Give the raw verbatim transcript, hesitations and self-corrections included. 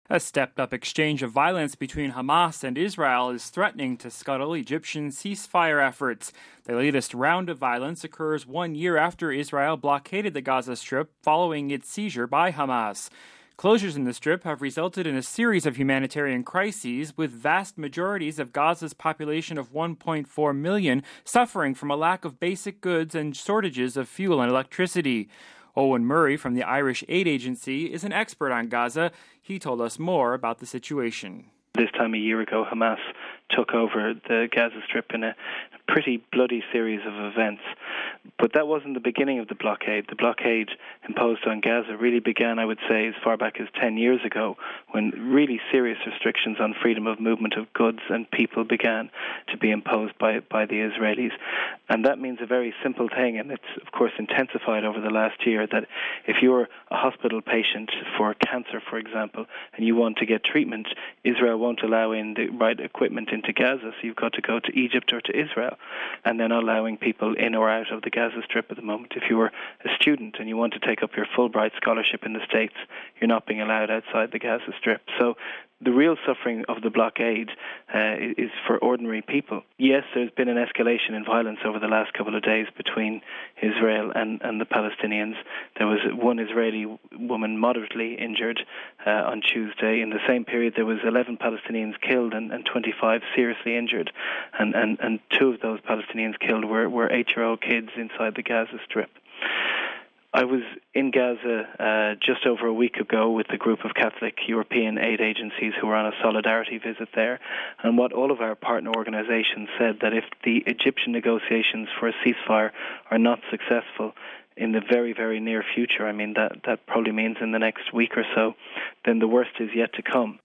A stepped-up exchange of violence between Hamas and Israel is threatening to scuttle Egyptian ceasefire efforts. The latest round of violence occurs one year after Israel blockaded the Gaza Strip following its seizure by Hamas. Closures in the Strip have resulted in a series of humanitarian crises, with vast majorities of Gaza's population of one point four million suffering from a lack of basic goods and shortages of fuel and electricity. Owen Murray from the Irish Aid Agency is an expert on Gaza. He told us more about the situation. This time a year ago, Hamas took over the Gaza Strip in a pretty bloody series of events. But that wasn't the beginning of the blockade. The blockade imposed on Gaza really began, I would say, as far back as ten years ago, when really serious restrictions on freedom of movement of goods and people began to be imposed by, by the Israelis. And that means a very simple thing, and it's, of course, intensified over the last year, that if you're a hospital patient for cancer, for example, and you want to get treatment, Israel won't allow in the right equipment into Gaza, so you've got to go to Egypt or to Israel. And they're not allowing people in or out of the Gaza Strip at the moment. If you're a student and you want to take up your Fulbright scholarship in the States, you're not being allowed outside the Gaza Strip. So the real suffering of the blockade uh, is for ordinary people. Yes, there's been an escalation in violence over the last couple of days between Israel and, and the Palestinians. There was one Israeli woman moderately injured uh, on Tuesday. In the same period, there was eleven Palestinians killed and, and twenty-five seriously injured. And, and, and two of those Palestinians killed were, were eight-year-old kids inside the Gaza Strip. I was in Gaza uh, just over a week ago with a group of Catholic European aid agencies who were on a solidarity visit there. And what all of our partner organizations said, that if the Egyptian negotiations for a ceasefire are not successful in the very, very near future, I mean, that, that probably means in the next week or so, then the worst is yet to come.